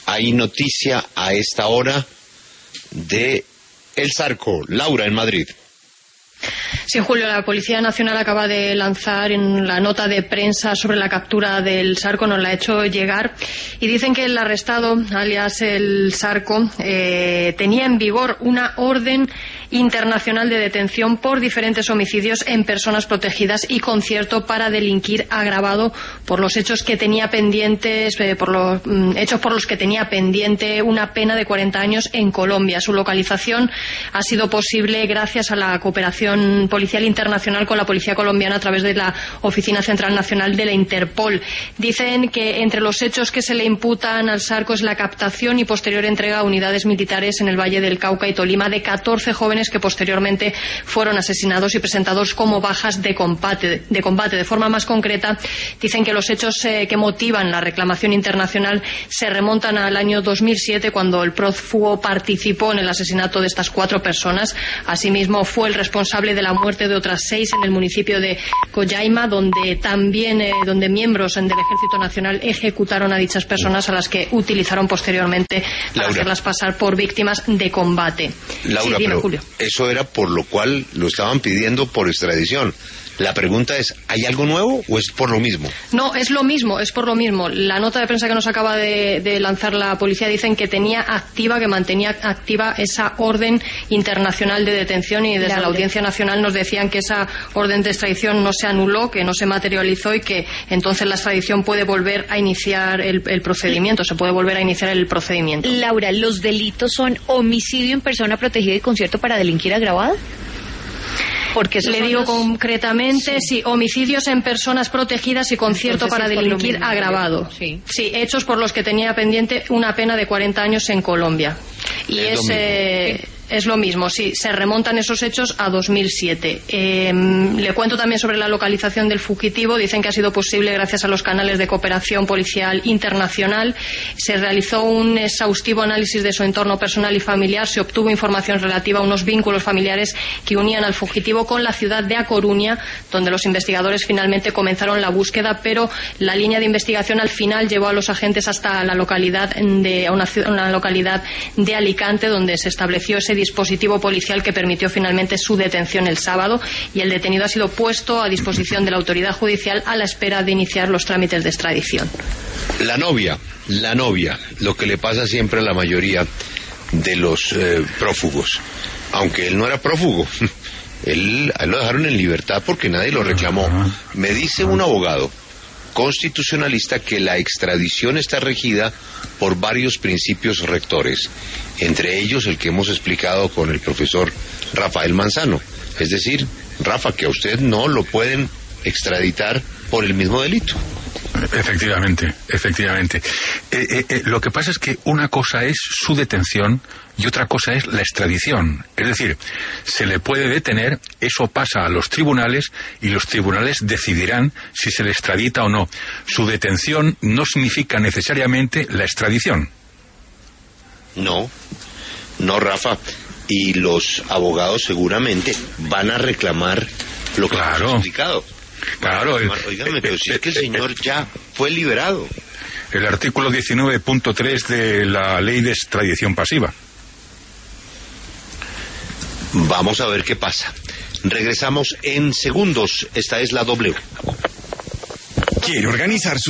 hay noticia a esta hora de El Zarco. Laura, en Madrid. Sí, Julio, la Policía Nacional acaba de lanzar en la nota de prensa sobre la captura del Zarco, nos la ha hecho llegar, y dicen que el arrestado, alias el Zarco, tenía en vigor una orden internacional de detención por diferentes homicidios en personas protegidas y concierto para delinquir agravado por los hechos que tenía pendientes, hechos por los que tenía pendiente una pena de 40 años en Colombia. Su localización ha sido posible gracias a la cooperación policial internacional con la policía colombiana a través de la Oficina Central Nacional de la Interpol. Dicen que entre los hechos que se le imputan al Zarco es la captación y posterior entrega a unidades militares en el Valle del Cauca y Tolima de 14 jóvenes que posteriormente fueron asesinados y presentados como bajas de combate. De forma más concreta, dicen que los hechos que motivan la reclamación internacional se remontan al año 2007, cuando el prófugo participó en el asesinato de estas 4 personas. Asimismo, fue el responsable de la muerte de otras 6 en el municipio de Collaima, donde miembros del Ejército Nacional ejecutaron a dichas personas, a las que utilizaron posteriormente para hacerlas pasar por víctimas de combate. Laura, sí, dime, pero Julio. eso era por lo cual lo estaban pidiendo por extradición. La pregunta es, ¿hay algo nuevo o es por lo mismo? No, es lo mismo, es por lo mismo. La nota de prensa que nos acaba de lanzar la policía dicen que mantenía activa esa orden internacional de detención, y desde la Audiencia Nacional nos decían que esa orden de extradición no se anuló, que no se materializó, y que entonces la extradición puede volver a iniciar el procedimiento, se puede volver a iniciar el procedimiento. Laura, ¿los delitos son homicidio en persona protegida y concierto para delinquir agravado? Porque le digo concretamente, sí, homicidios en personas protegidas y concierto para delinquir agravado. Sí, hechos por los que tenía pendiente una pena de 40 años en Colombia. Y es lo mismo, sí, se remontan esos hechos a 2007. Le cuento también sobre la localización del fugitivo. Dicen que ha sido posible gracias a los canales de cooperación policial internacional. Se realizó un exhaustivo análisis de su entorno personal y familiar. Se obtuvo información relativa a unos vínculos familiares que unían al fugitivo con la ciudad de A Coruña, donde los investigadores finalmente comenzaron la búsqueda, pero la línea de investigación al final llevó a los agentes hasta una localidad de Alicante, donde se estableció ese dispositivo policial que permitió finalmente su detención el sábado, y el detenido ha sido puesto a disposición de la autoridad judicial a la espera de iniciar los trámites de extradición. La novia, lo que le pasa siempre a la mayoría de los prófugos, aunque él no era prófugo, él lo dejaron en libertad porque nadie lo reclamó. Me dice un abogado constitucionalista que la extradición está regida por varios principios rectores, entre ellos el que hemos explicado con el profesor Rafael Manzano. Es decir, Rafa, que a usted no lo pueden extraditar por el mismo delito. Efectivamente. Lo que pasa es que una cosa es su detención y otra cosa es la extradición. Es decir, se le puede detener, eso pasa a los tribunales y los tribunales decidirán si se le extradita o no. Su detención no significa necesariamente la extradición. No, Rafa. Y los abogados seguramente van a reclamar lo que ha explicado. Claro. Oígame, pero si es que el señor ya fue liberado. El artículo 19.3 de la ley de extradición pasiva. Vamos a ver qué pasa. Regresamos en segundos. Esta es la W. ¿Quiere organizar su